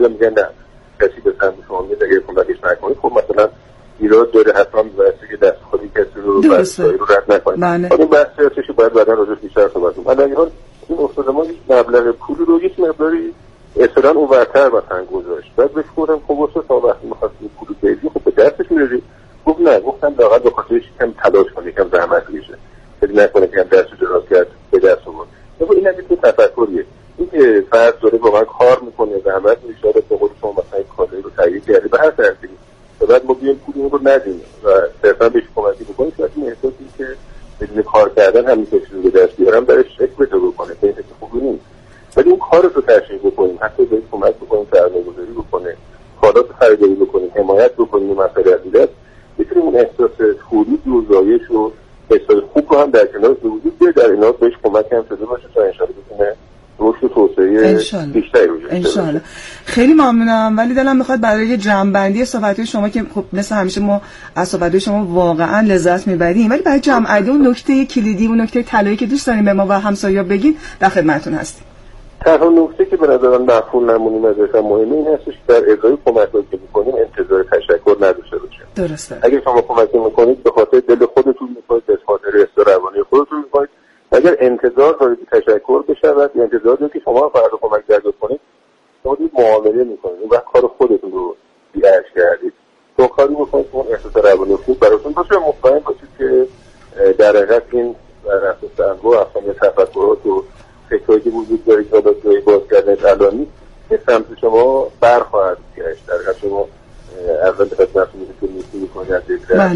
میگن نه کسی به سمت شما میاد اگه کمکش نکنید، خب مثلا ایراد داره حتما واسه که دست خودی کسی رو رد نکنید. اون بحث سیاسیشو باید بعدا راجعش بیشتر صحبت کنیم. در حال این استاد ما یک مبلغ پول رو یک مقداری اصلا اونورتر مثلا گذاشت. بعد بهش گفتم خب استاد تا وقتی می‌خواستی پول بدی خب به دستش می‌رسی. گفت نه، گفتم واقعا به خاطرش کم تلاش کنه، یکم زحمت بکشه، فکر نکنه که دستش دراز کرد به دست آورد. خب این از تفکریه. این که فرد داره واقعا کار میکنه، زحمت می‌کشه، به قول شما مثلا کاری رو تهیه کرده به هر طرفی، بعد ما بیایم پول رو ندیم و صرفا بهش کمکی بکنیم که این احساسی که بدون کار کردن همین کسی رو به دست بیارم درش شک بده بکنه که این خوبی نیست. ولی اون کار رو تشریح بکنیم، حتی بهش کمک بکنیم، سرمایه‌گذاری بکنه، کالات خریداری بکنیم، حمایت بکنیم، مسئله عدالت، میتونیم اون احساس خورید و زایش و احساس خوب رو هم در کنارش به وجود بیاره، در اینا بهش کمک هم شده باشه تا انشاءالله بتونه رشد و توسعه بیشتری رو انشاءالله. خیلی ممنونم. ولی دلم میخواد برای جمع‌بندی صحبت‌های شما که خب مثل همیشه ما از صحبت‌های شما واقعا لذت میبریم، ولی برای جمع‌بندی اون نکته کلیدی، اون نکته طلایی که دوست داریم به ما و همسایه‌ها بگین در خدمتتون هستیم. تنها نکته که به نظر من مفهوم نمونیم ازش مهمه این هستش که در ازای کمک‌هایی که می‌کنیم انتظار تشکر نداشته باشیم. درسته. اگه شما کمک می‌کنید به خاطر دل خودتون می‌کنید، به خاطر اصرار روانی خودتون می‌کنید. اگر انتظار دارید تشکر بشود یا انتظار دارید که شما فردا کمک دریافت کنید، شما دارید معامله می‌کنید، اون وقت کار خودتون رو بی‌ارزش کردید. تو کاری می‌کنید که اون احساس روانی خوب براتون باشه، مطمئن باشید که در حقیقت این بر اساس انواع اقسام تفکرات و فکرایی که وجود داره که جای باز کردن علانی به سمت شما برخواهد گشت. در حقیقت شما اول به خدمتتون می‌کنید از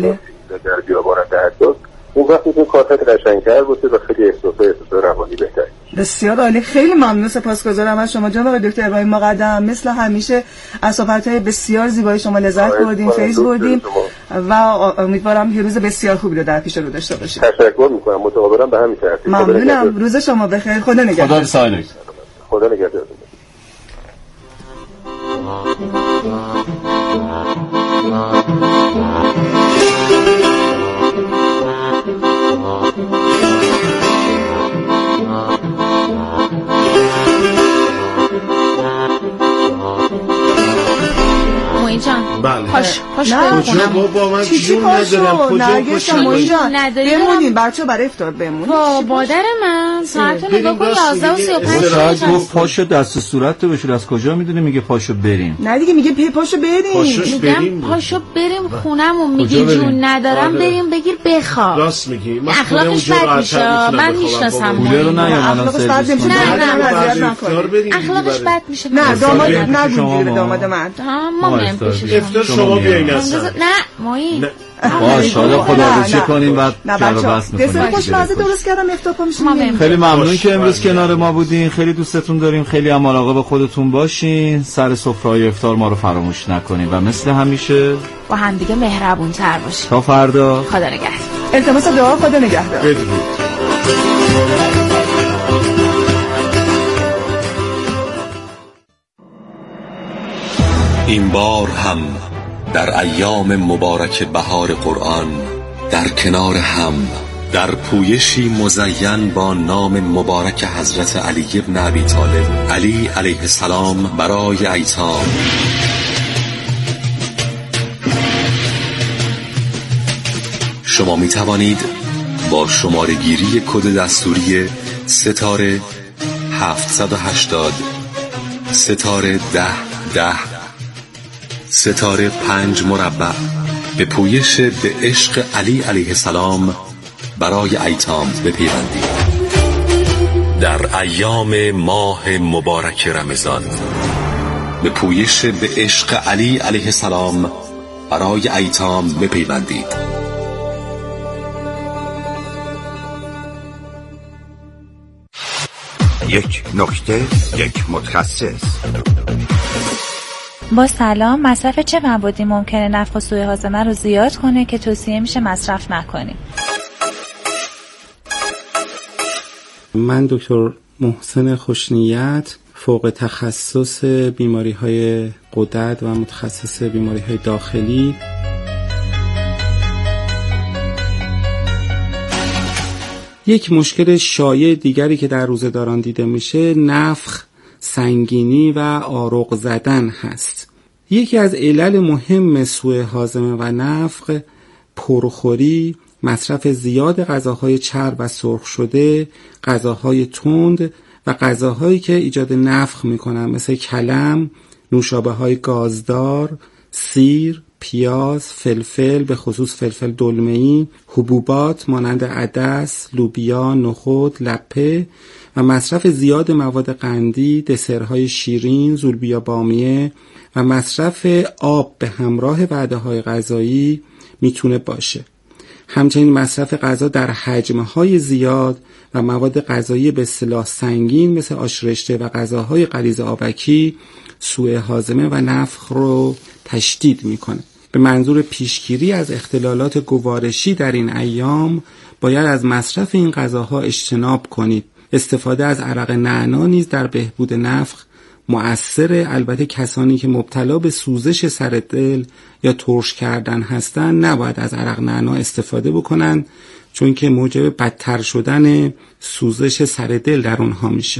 در بیابان تحدث، اون وقتی که کارت قشنگ‌تر باشه و خیلی احساس روانی بهتر. بسیار عالی. خیلی ممنون، سپاسگزارم از شما جناب آقای دکتر ابراهیم مقدم. مثل همیشه از صحبت‌های بسیار زیبای شما لذت بردیم، فیض بردیم و امیدوارم که روز بسیار خوبی رو در پیش رو داشته باشید. تشکر می‌کنم، متقابلا به همین ترتیب. ممنونم. روز شما بخیر. خدا نگهدار. خدا بسایلک. خدا نگهدار. بله. پاش کجا بابا من جون ندارم، کجا بمونین بچه برای افطار بمونین. مادر من ساعت نگاه کن 11:35 شاید گفت پاشو دست صورت تو بشور، از کجا میدونی میگه پاشو بریم؟ نه دیگه میگه پاشو بریم. میگم پاشو بریم خونمون، میگه جون ندارم بریم بگیر بخواب. راست میگی. اخلاقش بد میشه، من میشناسم. پوله رو نیام الان سرویس. اخلاقش بد میشه. نه داماد نگو دیگه داماد من. ما میام افتار شما بیاین اصلا. نه مایی باشه حالا خداحافظی کنیم بعد کارو بس می‌کنیم. دسر خوشمزه درست کردم افتار پا میشیم. خیلی ممنون که امروز کنار ما بودین، خیلی دوستتون داریم، خیلی هم مراقب خودتون باشین، سر سفره‌های افطار ما رو فراموش نکنین و مثل همیشه با هم دیگه مهربون‌تر باشین. تا فردا. خدا نگهدار. التماس دعا. خدا نگهدار. بدرود. این بار هم در ایام مبارک بهار قرآن در کنار هم در پویشی مزین با نام مبارک حضرت علی ابن ابی طالب علی علیه السلام برای ایتام شما می توانید با شماره گیری کد دستوری ستاره 780 ستاره 1010 ستاره 5 مربع به پویش به عشق علی علیه السلام برای ایتام بپیوندید. در ایام ماه مبارک رمضان به پویش به عشق علی علیه السلام برای ایتام بپیوندید. یک نکته، یک متخصص. با سلام، مصرف چه موادی ممکنه نفخ و سوء هاضمه رو زیاد کنه که توصیه میشه مصرف نکنیم؟ من دکتر محسن خوشنیت، فوق تخصص بیماری‌های غدد و متخصص بیماری‌های داخلی. یک مشکل شایع دیگری که در روزه‌داران دیده میشه نفخ، سنگینی و آرق زدن هست. یکی از علل مهم سوء هاضمه و نفخ پرخوری، مصرف زیاد غذاهای چرب و سرخ شده، غذاهای تند و غذاهایی که ایجاد نفخ میکنن مثل کلم، نوشابه‌های گازدار، سیر، پیاز، فلفل به خصوص فلفل دلمه‌ای، حبوبات مانند عدس، لوبیا، نخود، لپه و مصرف زیاد مواد قندی، دسرهای شیرین، زولبیا بامیه و مصرف آب به همراه وعده‌های غذایی میتونه باشه. همچنین مصرف غذا در حجم‌های زیاد و مواد غذایی به اصطلاح سنگین مثل آشرشته و غذاهای غلیظ آبکی سوء هاضمه و نفخ رو تشدید میکنه. به منظور پیشگیری از اختلالات گوارشی در این ایام باید از مصرف این غذاها اجتناب کنید. استفاده از عرق نعنا نیز در بهبود نفخ مؤثره. البته کسانی که مبتلا به سوزش سر دل یا ترش کردن هستند نباید از عرق نعنا استفاده بکنن، چون که موجب بدتر شدن سوزش سر دل در اونها میشه.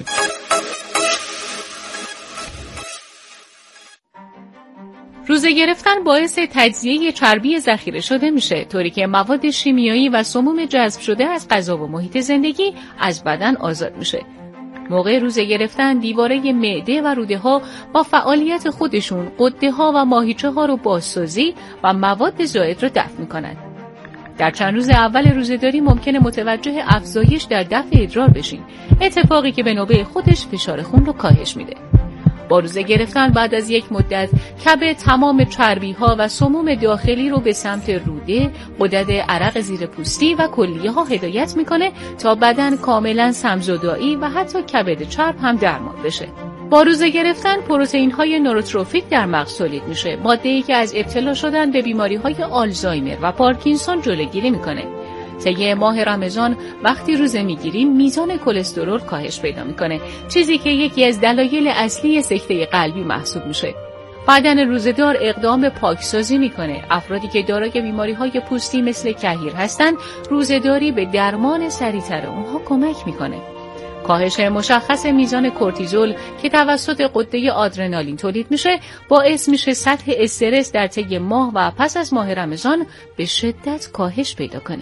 روزه گرفتن باعث تجزیه چربی ذخیره شده میشه، طوری که مواد شیمیایی و سموم جذب شده از غذا و محیط زندگی از بدن آزاد میشه. موقع روزه گرفتن دیواره معده و روده ها با فعالیت خودشون غده ها و ماهیچه ها رو بازسازی و مواد زائد رو دفع میکنن. در چند روز اول روزه‌داری ممکنه متوجه افزایش در دفع ادرار بشین، اتفاقی که به نوبه خودش فشار خون رو کاهش میده. با روزه گرفتن بعد از یک مدت کبد تمام چربی ها و سموم داخلی رو به سمت روده، غدد عرق زیر پوستی و کلیه ها هدایت میکنه تا بدن کاملا سمزدایی و حتی کبد چرب هم درمان بشه. با روزه گرفتن پروتئین های نوروتروفیک در مغز تولید میشه، ماده‌ای که از ابتلا شدن به بیماری های آلزایمر و پارکینسون جلوگیری میکنه. طی ماه رمضان وقتی روزه میگیریم میزان کلسترول کاهش پیدا میکنه، چیزی که یکی از دلایل اصلی سکته قلبی محسوب میشه. بدن روزه‌دار اقدام پاکسازی میکنه. افرادی که دارای بیماری‌های پوستی مثل کحیر هستند، روزه‌داری به درمان سریعتر اونها کمک میکنه. کاهش مشخص میزان کورتیزول که توسط غده آدرنالین تولید میشه باعث میشه سطح استرس در طی ماه و پس از ماه رمضان به شدت کاهش پیدا کنه.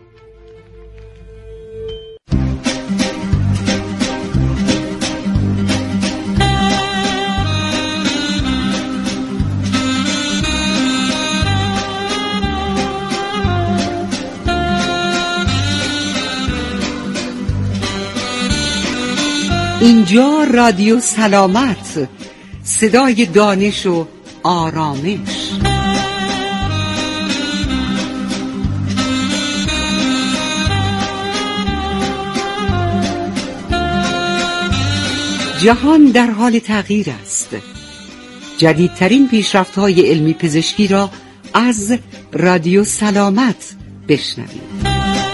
اینجا رادیو سلامت، صدای دانش و آرامش. جهان در حال تغییر است. جدیدترین پیشرفت‌های علمی پزشکی را از رادیو سلامت بشنوید.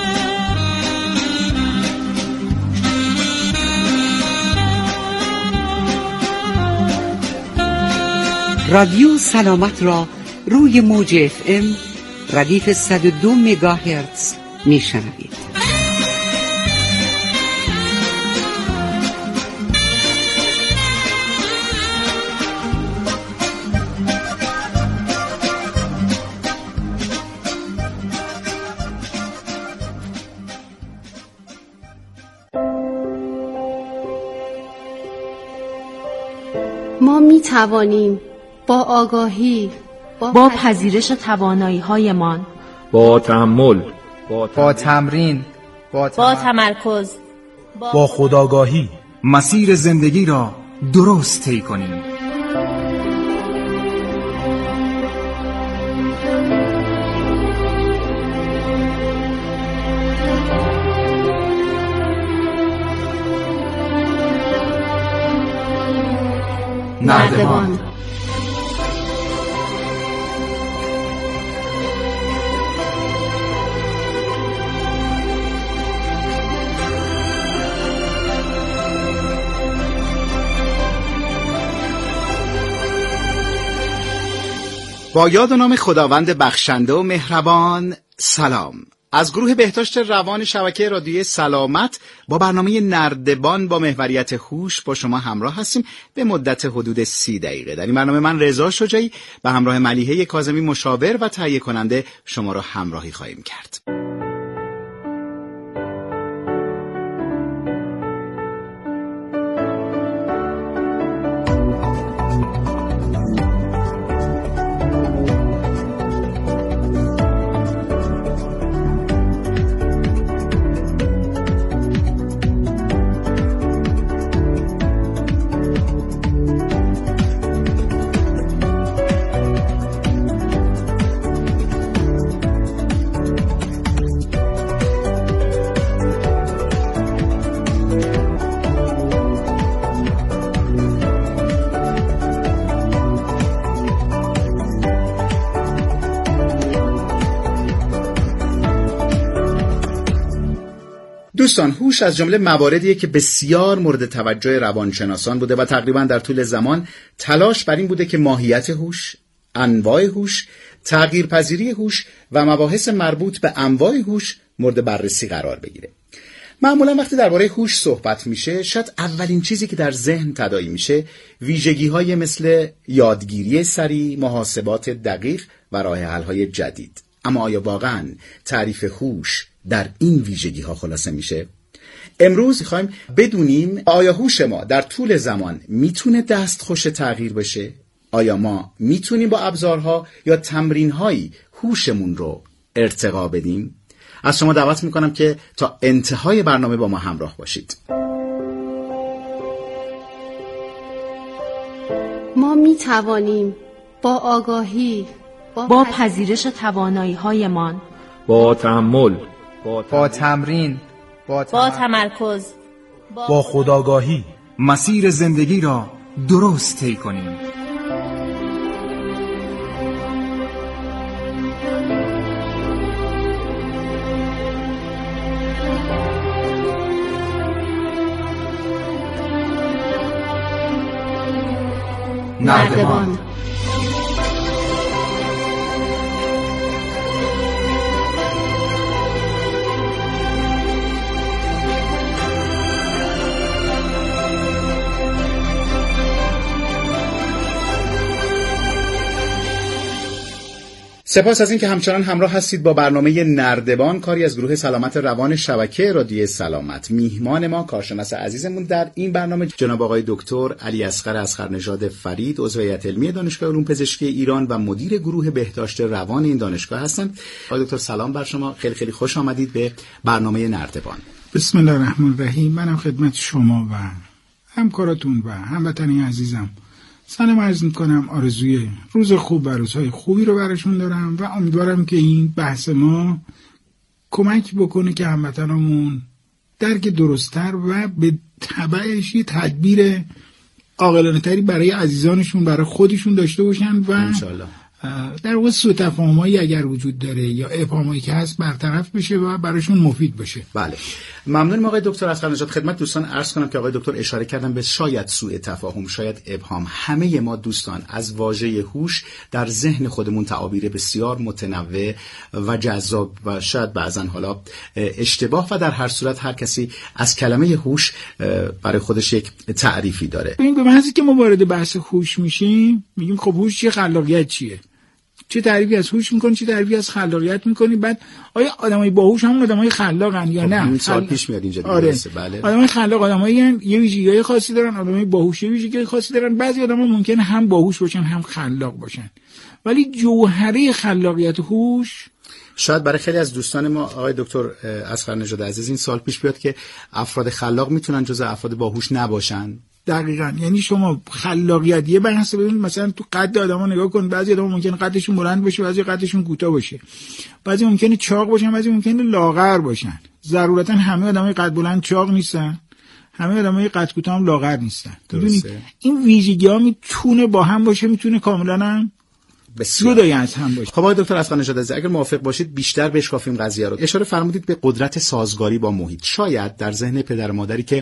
رادیو سلامت را روی موج FM ردیف 102 مگاهرتز میشنوید. ما می توانیم با آگاهی، با پذیرش توانایی‌هایمان، با تأمل، با تمرین، با تمرکز، با خودآگاهی مسیر زندگی را درست طی کنیم. نردبان. با یاد و نام خداوند بخشنده و مهربان. سلام. از گروه بهداشت روان شبکه رادیویی سلامت با برنامه نردبان با محوریت هوش با شما همراه هستیم به مدت حدود 30 دقیقه. در این برنامه من رضا شجاعی به همراه ملیحه کاظمی مشاور و تهیه کننده شما را همراهی خواهیم کرد. دوستان، هوش از جمله مواردیه که بسیار مورد توجه روانشناسان بوده و تقریبا در طول زمان تلاش بر این بوده که ماهیت هوش، انواع هوش، تغییرپذیری هوش و مباحث مربوط به انواع هوش مورد بررسی قرار بگیره. معمولا وقتی درباره هوش صحبت میشه، شاید اولین چیزی که در ذهن تداعی میشه ویژگی‌های مثل یادگیری سریع، محاسبات دقیق و راه حل‌های جدید. اما آیا واقعاً تعریف هوش در این ویژگی ها خلاصه میشه؟ امروز میخوایم بدونیم آیا هوش ما در طول زمان میتونه دستخوش تغییر بشه؟ آیا ما میتونیم با ابزارها یا تمرینهایی هوشمون رو ارتقا بدیم؟ از شما دعوت میکنم که تا انتهای برنامه با ما همراه باشید. ما میتوانیم با آگاهی، با پذیرش توانایی‌هایمان، با تأمل، با تمرین، با تمرکز، با خودآگاهی مسیر زندگی را درست طی کنیم. نردبان. سپاس از این که همچنان همراه هستید با برنامه نردبان، کاری از گروه سلامت روان شبکه رادیویی سلامت. میهمان ما کارشناس عزیزمون در این برنامه جناب آقای دکتر علی اصغرنژاد فرید، عضو هیئت علمی دانشگاه علوم پزشکی ایران و مدیر گروه بهداشت روان این دانشگاه هستند. آقای دکتر سلام بر شما، خیلی خیلی خوش آمدید به برنامه نردبان. بسم الله الرحمن الرحیم. منم خدمت شما و همکاراتون و هموطنان عزیزم سلام عرض میکنم. آرزوی روز خوب و روزهای خوبی رو براشون دارم و امیدوارم که این بحث ما کمک بکنه که هموطنامون درک درست‌تر و به تبعش یه تدبیر عاقلانه تری برای عزیزانشون، برای خودشون داشته باشن و انشالله در واقع سوء تفاهمایی اگر وجود داره یا ابهامایی که هست برطرف بشه و براشون مفید باشه. بله، ممنونم آقای دکتر اصغرنژاد. خدمت دوستان عرض کنم که آقای دکتر اشاره کردن به شاید سوء تفاهم، شاید ابهام. همه ما دوستان از واژه هوش در ذهن خودمون تعابیر بسیار متنوع و جذاب و شاید بعضن حالا اشتباه و در هر صورت هر کسی از کلمه هوش برای خودش یک تعریفی داره. ببین به محضی که ما وارد بحث هوش میشیم میگیم خب هوش چیه، خلاقیت چیه؟ چه تعریفی از هوش میکنی، چه تعریفی از خلاقیت میکنی؟ بعد آیا آدمای باهوش هم آدمای خلاقن یا نه؟ این سوال پیش میاد اینجا. آره. بله. آدمای خلاق آدمایی یه ویژگی‌های خاصی دارن، آدمای باهوش یه ویژگی خاصی دارن. بعضی آدما ممکنه هم باهوش باشن هم خلاق باشن، ولی جوهره خلاقیت هوش شاید برای خیلی از دوستان ما آقای دکتر اصغرنژاد عزیز این سوال پیش بیاد که افراد خلاق میتونن جزء افراد باهوش نباشن. دقیقاً، یعنی شما خلاقیت یه بحث ببینید، مثلا تو قد آدما نگاه کن، بعضی آدما ممکنه قدشون بلند باشه، بعضی قدشون کوتاه باشه، بعضی ممکنه چاق باشن، بعضی ممکنه لاغر باشن. ضرورتا همه آدمای قد بلند چاق نیستن، همه آدمای قد کوتاه هم لاغر نیستن. ببینید این ویژگی‌ها میتونه با هم باشه، میتونه کاملاً هم جدای از هم باشه. خب آقای دکتر اصغرنژاد عزیز اگر موافق باشید بیشتر بشکافیم قضیه رو. اشاره فرمودید به قدرت سازگاری با محیط. شاید در ذهن پدر مادری که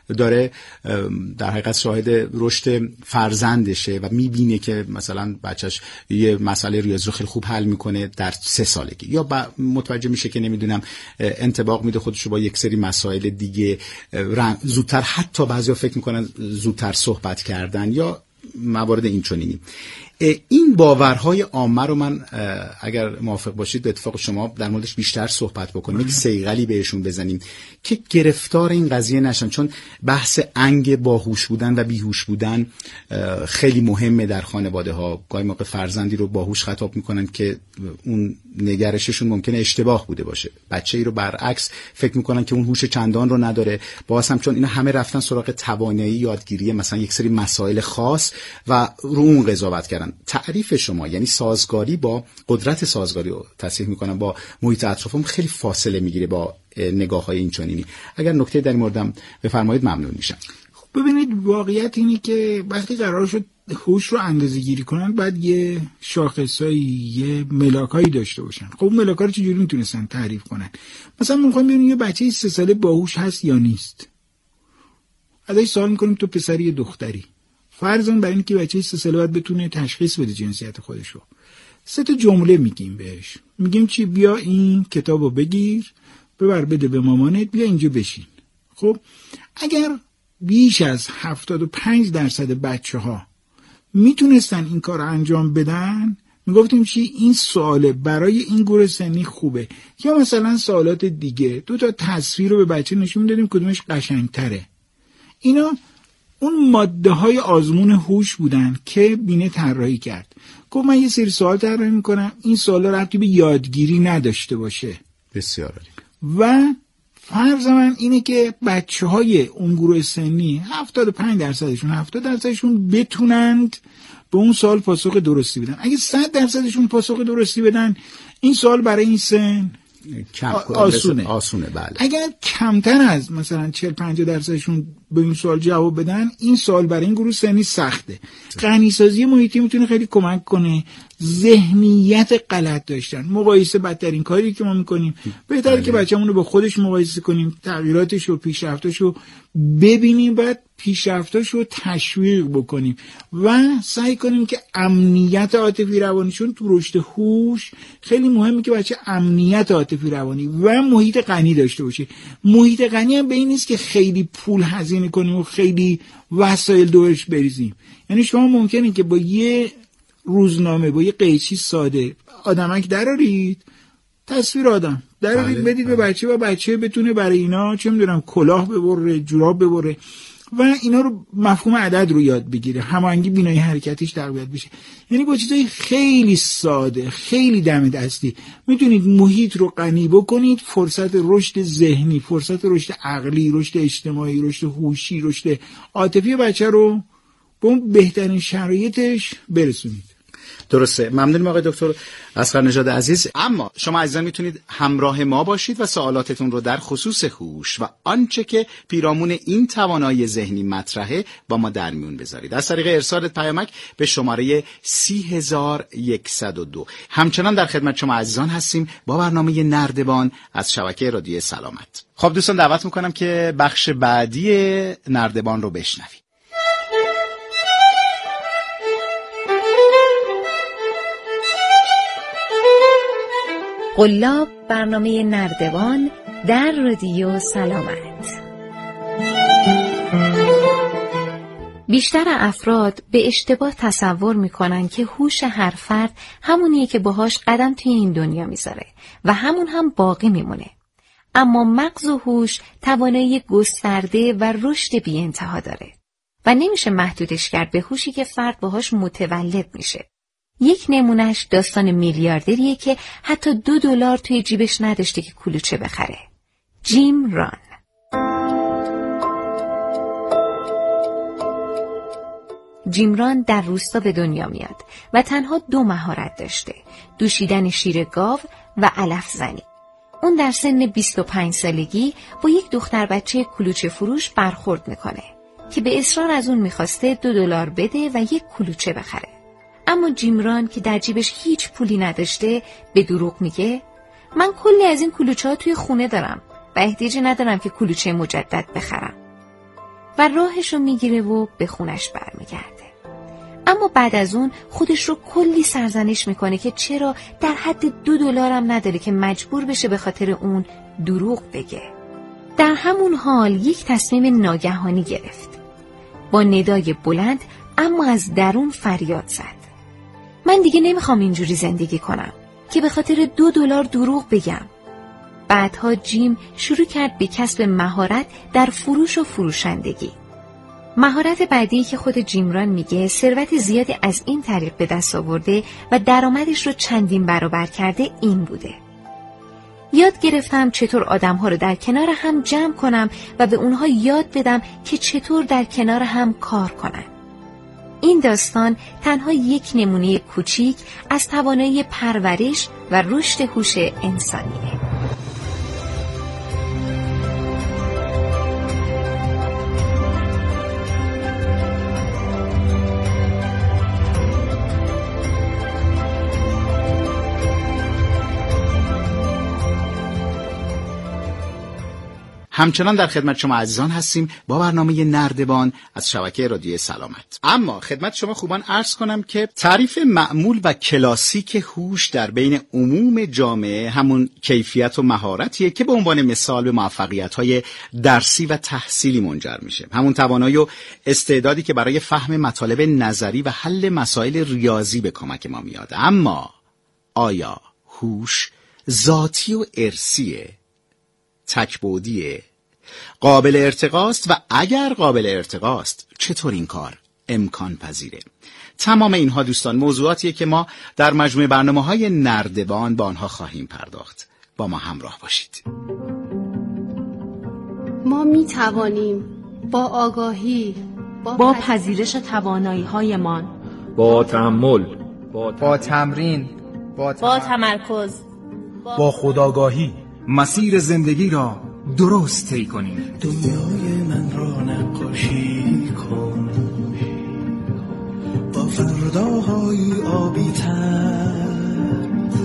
داره در حقیقت شاهد رشد فرزندشه و میبینه که مثلا بچهش یه مسئله ریاضی رو خیلی خوب حل میکنه در 3 سالگی، یا متوجه میشه که نمیدونم انطباق میده خودش رو با یک سری مسائل دیگه زودتر، حتی بعضیا فکر میکنن زودتر صحبت کردن یا موارد این چنینی. این باورهای عامه رو من اگر موافق باشید به اتفاق شما در موردش بیشتر صحبت بکنیم، یک صیقلی بهشون بزنیم که گرفتار این قضیه نشن، چون بحث انگ باهوش بودن و بیهوش بودن خیلی مهمه در خانواده ها. گاهی موقع فرزندی رو باهوش خطاب میکنن که اون نگرششون ممکنه اشتباه بوده باشه، بچه‌ای رو برعکس فکر میکنن که اون هوش چندان رو نداره، باز هم چون اینا همه رفتن سراغ توانایی یادگیری مثلا یک سری مسائل خاص و رو اون قضاوت کردن. تعریف شما یعنی سازگاری با قدرت سازگاری رو تصحیح میکنم با محیط اطرافم خیلی فاصله میگیره با نگاه‌های این چنینی. اگر نکته در این موردم بفرمایید ممنون میشم. خب ببینید، واقعیت اینه که وقتی قرار شد هوش رو اندازه‌گیری کنن باید یه شاخصایی، یه ملاکایی داشته باشن. خب ملاکا رو چجوری میتونستن تعریف کنن؟ مثلا ما می‌خوایم ببینیم یه بچه 3 ساله باهوش هست یا نیست. ازش سوال می‌کنیم تو پسری یا دختری. فرضاً برای اینکه بچه 3 ساله باید بتونه تشخیص بده جنسیت خودش رو، 3 تا جمله میگیم بهش. میگیم چی؟ بیا این کتابو بگیر، ببر بده به مامانت، بیا اینجا بشین. خب اگر بیش از 75% بچه‌ها میتونستن این کار انجام بدن، میگفتیم چی؟ این سواله برای این گروه سنی خوبه. یا مثلا سوالات دیگه، 2 تا تصویر رو به بچه نشون میدادیم کدومش قشنگتره. اینا اون ماده های آزمون هوش بودن که بینه طراحی کرد. گفت من یه سری سوال طراحی میکنم، این سوالا ربطی به یادگیری نداشته باشه. بسیار عالی. و فرض من اینه که بچه‌های اون گروه سنی 70%شون بتونند به اون سوال پاسخ درستی بدن. اگه 100%شون پاسخ درستی بدن، این سوال برای این سن آسونه. بله. اگر کمتر از مثلا 40-50%شون به این سوال جواب بدن، این سوال برای این گروه سنی سخته. غنی‌سازی محیطی میتونه خیلی کمک کنه. ذهنیت غلط داشتن، مقایسه بدترین کاری که ما میکنیم. بهتره که بچه‌مون رو با خودش مقایسه کنیم، تغییراتش و پیشرفتاش رو ببینیم، بعد پیشرفتاش رو تشویق بکنیم و سعی کنیم که امنیت عاطفی روانیشون تو رشد هوش خیلی مهمه که بچه امنیت عاطفی روانی و محیط غنی داشته باشه. محیط غنی هم به این نیست که خیلی پول هزینه کنیم و خیلی وسایل دورش بریزیم. یعنی شما ممکنه که با یه روزنامه، با یه قیچی ساده آدمک درارید، تصویر آدم درارید، بدید به بچه و بچه بتونه برای اینا چه میدونم کلاه ببره، جوراب ببره و اینا رو مفهوم عدد رو یاد بگیره، هماهنگی بینایی حرکتیش تقویت بشه. یعنی با چیزای خیلی ساده، خیلی دم دستی میتونید محیط رو غنی بکنید، فرصت رشد ذهنی، فرصت رشد عقلی، رشد اجتماعی، رشد هوشی، رشد عاطفی بچه رو به اون بهترین شرایطش برسونید. درسته. ممنونم آقای دکتر اصغرنژاد عزیز. اما شما عزیزان میتونید همراه ما باشید و سوالاتتون رو در خصوص هوش و آنچه که پیرامون این توانایی ذهنی مطرحه با ما در میون بذارید از طریق ارسال پیامک به شماره 30102. همچنان در خدمت شما عزیزان هستیم با برنامه نردبان از شبکه رادیو سلامت. خب دوستان دعوت میکنم که بخش بعدی نردبان رو بشنوید. قلاب، برنامه نردبان در رادیو سلامت. بیشتر افراد به اشتباه تصور میکنن که هوش هر فرد همونیه که باهاش قدم توی این دنیا میذاره و همون هم باقی میمونه. اما مغز و هوش توانایی گسترده و رشد بی انتها داره و نمیشه محدودش کرد به هوشی که فرد باهاش متولد میشه. یک نمونهش داستان میلیاردریه که حتی $2 توی جیبش نداشته که کلوچه بخره. جیم ران. جیم ران در روستا به دنیا میاد و تنها 2 مهارت داشته: دوشیدن شیر گاو و علف زنی. اون در سن 25 سالگی با یک دختر بچه کلوچه فروش برخورد میکنه که به اصرار از اون میخواسته $2 بده و یک کلوچه بخره. اما جیم ران که در جیبش هیچ پولی نداشته به دروغ میگه من کلی از این کلوچه ها توی خونه دارم و احتیاجی ندارم که کلوچه مجدد بخرم. و راهشو میگیره و به خونش برمیگرده. اما بعد از اون خودش رو کلی سرزنش میکنه که چرا در حد $2 هم نداره که مجبور بشه به خاطر اون دروغ بگه. در همون حال یک تصمیم ناگهانی گرفت. با ندای بلند اما از درون فریاد زد: من دیگه نمیخوام اینجوری زندگی کنم که به خاطر $2 دروغ بگم. بعدها جیم شروع کرد به کسب مهارت در فروش و فروشندگی. مهارت بعدی که خود جیم ران میگه ثروت زیادی از این طریق به دست آورده و درآمدش رو چندین برابر کرده این بوده: یاد گرفتم چطور آدم‌ها رو در کنار هم جمع کنم و به اونها یاد بدم که چطور در کنار هم کار کنن. این داستان تنها یک نمونه کوچیک از توانایی پرورش و رشد هوش انسانیه. همچنان در خدمت شما عزیزان هستیم با برنامه نردبان از شبکه رادیو سلامت. اما خدمت شما خوبان عرض کنم که تعریف معمول و کلاسیک هوش در بین عموم جامعه همون کیفیت و مهارتیه که به عنوان مثال به موفقیت‌های درسی و تحصیلی منجر میشه. همون توانایی و استعدادی که برای فهم مطالب نظری و حل مسائل ریاضی به کمک ما میاد. اما آیا هوش ذاتی و ارثیه؟ تک‌بعدیه؟ قابل ارتقاست؟ و اگر قابل ارتقاست چطور این کار امکان پذیره؟ تمام اینها دوستان موضوعاتیه که ما در مجموعه برنامه‌های نردبان با آنها خواهیم پرداخت. با ما همراه باشید. ما می توانیم با آگاهی، با پذیرش توانایی‌هایمان، با تأمل، با تمرین، با تمرکز، با خودآگاهی مسیر زندگی را درست طی کنیم. دنیای من را نقاشی کن با فرداهای آبی تر.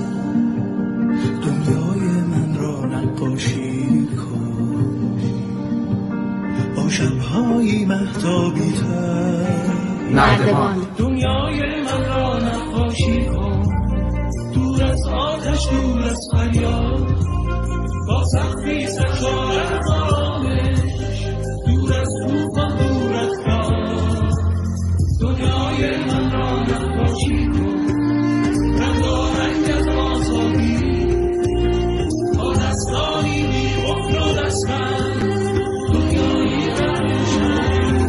دنیای من را نقاشی کن با شبهای مهتابی تر. نردبان. دنیای من را نقاشی کن دور از آتش، دور از فریاد، با سختی سرشار آرامش، دور از طوفان، دور از باد. دنیای من را نقاشی کن رنگارنگ از آزادی، با دستانی بی قفل و دستبند، دنیایی روشن.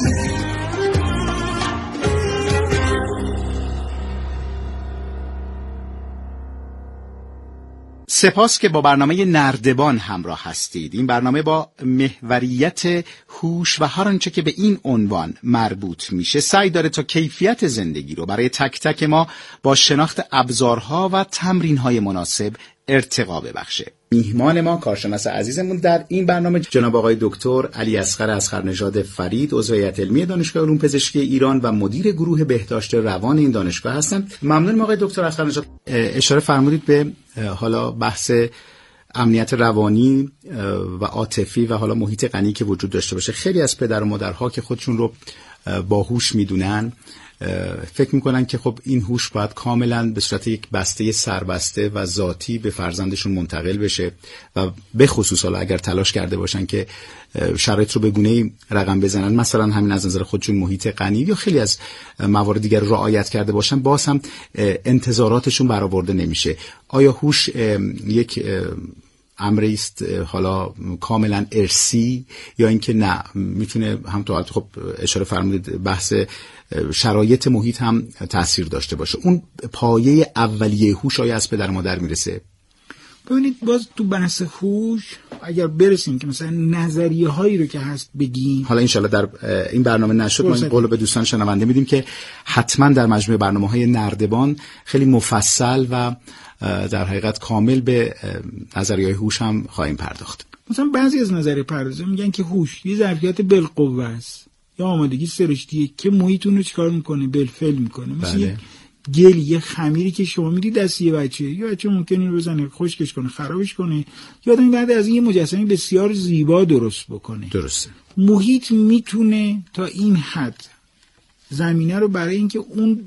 سپاس که با برنامه نردبان همراه هستید. این برنامه با محوریت هوش و هر آنچه که به این عنوان مربوط میشه سعی داره تا کیفیت زندگی رو برای تک تک ما با شناخت ابزارها و تمرینهای مناسب ارتقا ببخشه. میهمان ما کارشناس عزیزمون در این برنامه جناب آقای دکتر علی اصغر اصغرنژاد فرید، عضو هیئت علمی دانشگاه علوم پزشکی ایران و مدیر گروه بهداشت روان این دانشگاه هستند. ممنونم آقای دکتر اصغرنژاد. اشاره فرمودید به حالا بحث امنیت روانی و عاطفی و حالا محیط غنی که وجود داشته باشه. خیلی از پدر و مادرها که خودشون رو باهوش میدونن فکر میکنن که خب این هوش باید کاملا به صورت یک بسته سربسته و ذاتی به فرزندشون منتقل بشه و به خصوص حالا اگر تلاش کرده باشن که شرایط رو به گونه‌ای رقم بزنن، مثلا همین از نظر خودشون محیط غنی یا خیلی از موارد دیگر رو رعایت کرده باشن، باز هم انتظاراتشون برآورده نمیشه. آیا هوش یک امری است حالا کاملا ارثی یا اینکه نه میتونه همونطور خب اشاره فرمودید بحث شرایط محیط هم تاثیر داشته باشه؟ اون پایه اولیه هوش آیا از پدر مادر میرسه؟ ببینید باز تو بحث هوش اگر برسیم که مثلا نظریه هایی رو که هست بگیم، حالا انشالله در این برنامه نشد ما این قول به دوستان شنونده میدیم که حتما در مجموعه برنامه‌های نردبان خیلی مفصل و در حقیقت کامل به نظریه‌های هوش هم خواهیم پرداخت. مثلا بعضی از نظریه پردازا میگن که هوش یه ظرفیت بالقوه است یا آمادگی سرشتیه که محیط اون رو چیکار میکنه؟ بالفعل میکنه. مثلا گل، یه خمیری که شما میدید دست یه بچه ممکنه بزنه خشکش کنه، خرابش کنه، یا آدمی بعد از این یه مجسمه بسیار زیبا درست بکنه. درسته. محیط میتونه تا این حد زمینه رو برای اینکه اون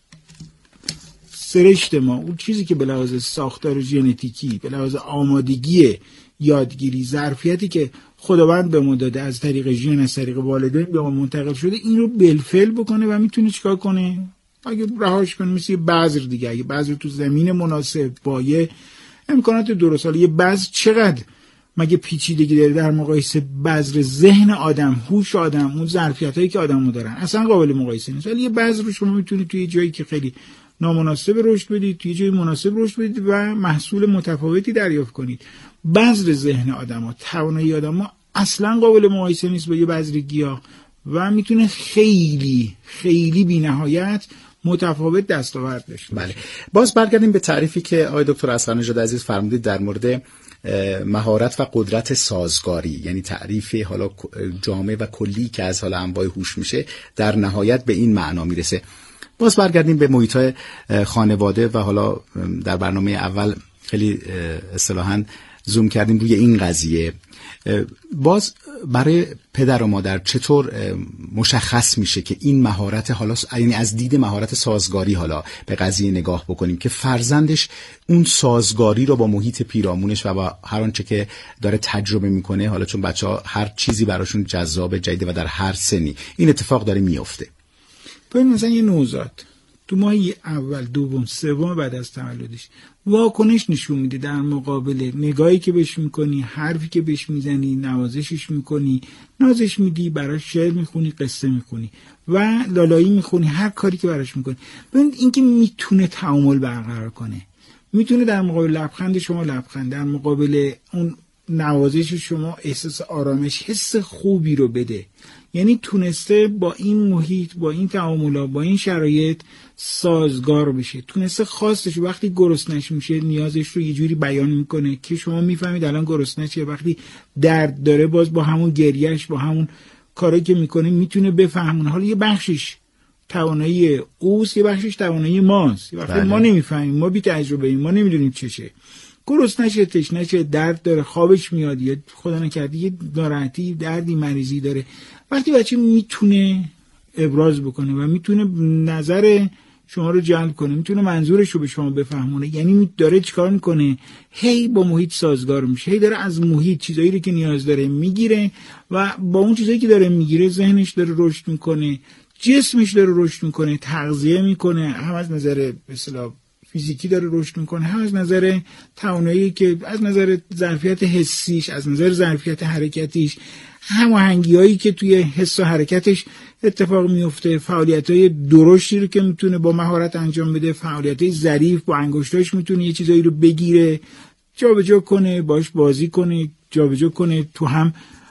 سرشت ما، اون چیزی که به لحاظ ساختار ژنتیکی، به لحاظ آمادگی یادگیری، ظرفیتی که خداوند به ما داده از طریق ژن، از طریق والدین به ما منتقل شده، این رو بالفعل بکنه و میتونه چیکار کنه؟ اگه رهاش کنه مثل یه بذر دیگه، اگه بذر تو زمین مناسب با یه امکانات درست، حالا یه بذر چقدر مگه پیچیدگی داره در مقایسه بذر ذهن آدم، هوش آدم، اون ظرفیتایی که آدمو دارن، اصلا قابل مقایسه نیست. ولی یه بذر رو شما میتونید توی جایی که خیلی نامناسب رشد بدید، توی جای مناسب رشد بدید و محصول متفاوتی دریافت کنید. بذر ذهن آدم‌ها، توانایی آدم‌ها اصلا قابل مقایسه نیست با یه بذر گیاه و میتونه خیلی خیلی بی‌نهایت متفاوت دستاورد داشته. بله. باز برگردیم به تعریفی که آقای دکتر اصغرنژاد عزیز فرمودید در مورد مهارت و قدرت سازگاری، یعنی تعریف حالا جامع و کلی که از حالا انواع هوش میشه، در نهایت به این معنا میرسه. باز برگردیم به محیط‌های خانواده و حالا در برنامه اول خیلی اصطلاحاً زوم کردیم روی این قضیه. باز برای پدر و مادر چطور مشخص میشه که این مهارت، حالا یعنی از دید مهارت سازگاری حالا به قضیه نگاه بکنیم که فرزندش اون سازگاری رو با محیط پیرامونش و با هر آنچه که داره تجربه میکنه، حالا چون بچه‌ها هر چیزی براشون جذاب جدیده و در هر سنی این اتفاق داره میفته. ببین مثلا یه نوزاد تو ماه اول، دوم، سوم بعد از تولدش واکنش نشون میده در مقابل نگاهی که بهش میکنی، حرفی که بهش میزنی، نوازشش میکنی، نازش میدی، براش شعر میخونی، قصه میخونی و لالایی میخونی، هر کاری که براش میکنی. ببین این که میتونه تعامل برقرار کنه، میتونه در مقابل لبخند شما لبخند، در مقابل اون نوازش شما احساس آرامش، حس خوبی رو بده. یعنی تونسته با این محیط، با این تعاملات، با این شرایط سازگار بشه، تونسته خواستش وقتی گرسنش میشه نیازش رو یه جوری بیان میکنه که شما میفهمید الان گرسنشه، وقتی درد داره باز با همون گریهش، با همون کاری که میکنه میتونه بفهمونه. حالا یه بخشش توانایی اوست، یه بخشش توانایی ماست. وقتی ما نمیفهمیم، ما بی تجربه ایم، ما نمیدونیم چشه، گرسنشه، تشنشه، درد داره، خوابش میاد، یا خدا نکرده یه ناراحتی، دردی، مریضی داره، وقتی بچه میتونه ابراز بکنه و میتونه نظر شما رو جلب کنه، میتونه منظورش رو به شما بفهمونه، یعنی داره چیکار میکنه؟ هی با محیط سازگار میشه، هی داره از محیط چیزایی رو که نیاز داره میگیره و با اون چیزایی که داره میگیره ذهنش داره رشد میکنه، جسمش داره رشد میکنه، تغذیه میکنه، هم از نظر به اصطلاح فیزیکی داره رشد میکنه، هم از نظر توانایی که از نظر ظرفیت حسیش، از نظر ظرفیت حرکتیش، هماهنگی‌هایی که توی حس و حرکتش اتفاق میفته، فعالیت‌های درشتی رو که میتونه با مهارت انجام بده، فعالیت‌های ظریف با انگشتاش میتونه یه چیزایی رو بگیره، جابجا کنه، باش بازی کنه، جابجا کنه، تو هم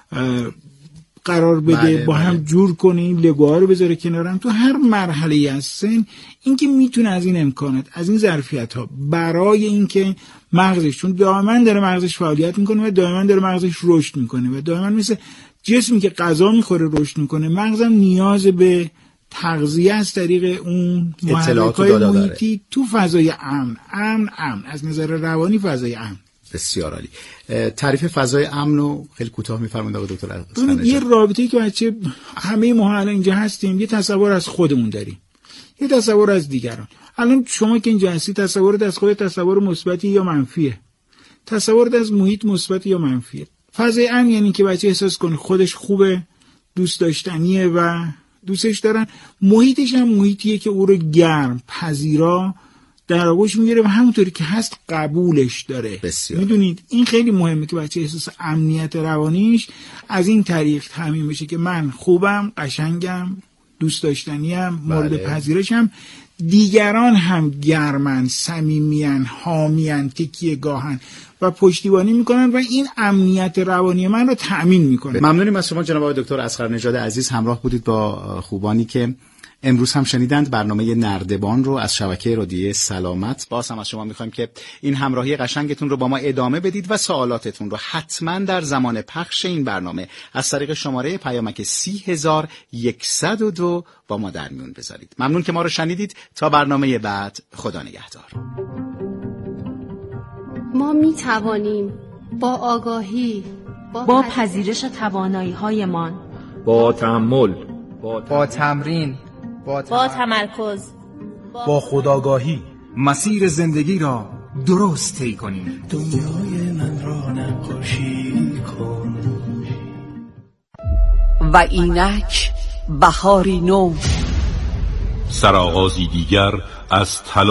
قرار بده، با هم جور کنه، این لگوها رو بذاره کنارم. تو هر مرحله از سن این که میتونه از این امکانات، از این ظرفیت‌ها برای اینکه مغزش، چون دائما داره مغزش فعالیت میکنه و دائما داره مغزش رشد میکنه و دائما مثل جسمی که غذا میخوره رشد میکنه، مغزم نیاز به تغذیه از طریق اون محرک‌های محیطی تو فضای امن از نظر روانی فضای امن. بسیار عالی. تعریف فضای امن رو خیلی کوتاه می‌فرمایید آقای دکتر اصغرنژاد. یه رابطه‌ای که بچه همه ما الان اینجا هستیم، یه تصور از خودمون داریم، یه تصور از دیگران. الان شما که اینجا هستی، تصورت از خودت تصور مثبتی یا منفیه؟ تصورت از محیط مثبت یا منفیه؟ فضای امن یعنی که بچه احساس کنه خودش خوبه، دوست داشتنیه و دوستش دارن. محیطش هم محیطیه که او رو گرم، پذیرا در آغوش میگیره و همونطوری که هست قبولش داره. میدونید این خیلی مهمه که بچه احساس امنیت روانیش از این طریق تامین بشه که من خوبم، قشنگم، دوست داشتنیم، مورد پذیرشم، دیگران هم گرمن، صمیمیان، حامیان، تکیه گاهن و پشتیبانی میکنن و این امنیت روانی من رو تأمین میکنه. ممنونیم از شما جناب آقای دکتر اصغرنژاد عزیز، همراه بودید با خوبانی که امروز هم شنیدند برنامه نردبان رو از شبکه رادیویی سلامت. باز هم از شما میخوایم که این همراهی قشنگتون رو با ما ادامه بدید و سوالاتتون رو حتما در زمان پخش این برنامه از طریق شماره پیامک 30102 با ما در میون بذارید. ممنون که ما رو شنیدید. تا برنامه بعد، خدا نگهدار. ما می توانیم با آگاهی، با پذیرش توانایی‌هایمان، با تأمل، با تمرین، با تمرکز، با خودآگاهی مسیر زندگی را درست طی کنیم. دنیای من را نقاشی کن. و اینک بهاری نو، سرآغازی دیگر از